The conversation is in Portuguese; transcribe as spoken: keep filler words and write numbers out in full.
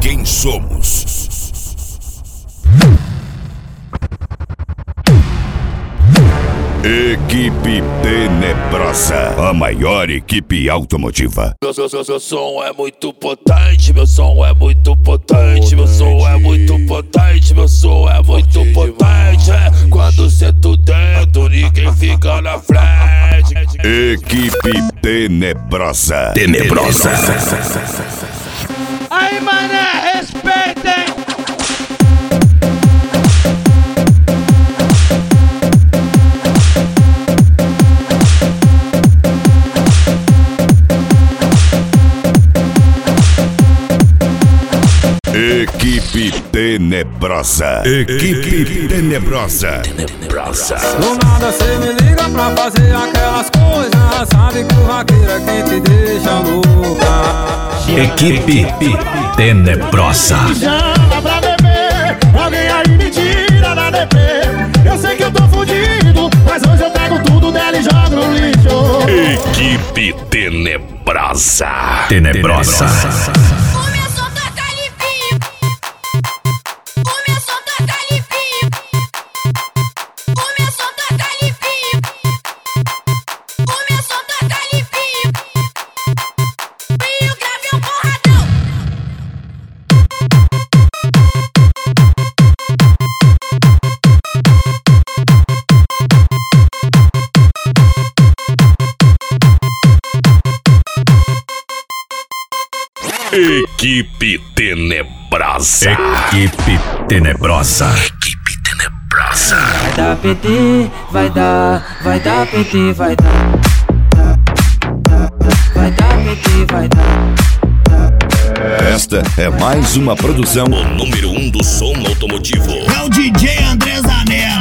quem somos. Equipe Tenebrosa, a maior equipe automotiva. Meu, meu, meu, meu som é muito potente, meu som é muito potente, meu som é muito potente, meu som é muito potente. Quando sento dentro, ninguém fica na frente. Equipe Tenebrosa. Tenebrosa. Aí, mané, respeitem! Equipe Tenebrosa. Equipe Tenebrosa. Tenebrosa. Do nada cê me liga pra fazer aquelas coisas. Sabe que o vaqueiro é quem te deixa louca. Equipe Tenebrosa. Chama pra beber, alguém aí me tira da D P. Eu sei que eu tô fudido, mas hoje eu pego tudo dela e jogo no lixo. Equipe Tenebrosa. Tenebrosa. Começou a tocar limpinho. Começou a tocar limpinho. Começou a tocar limpinho. Começou a tocar limpinho. E o grave é um porradão. Equipe Tenebrosa. Equipe Tenebrosa. Equipe Tenebrosa. Vai dar P T, vai dar, vai dar P T, vai dar. Vai dar P T, vai dar. Esta é mais uma produção. O número um do som automotivo. É o D J André Zanella.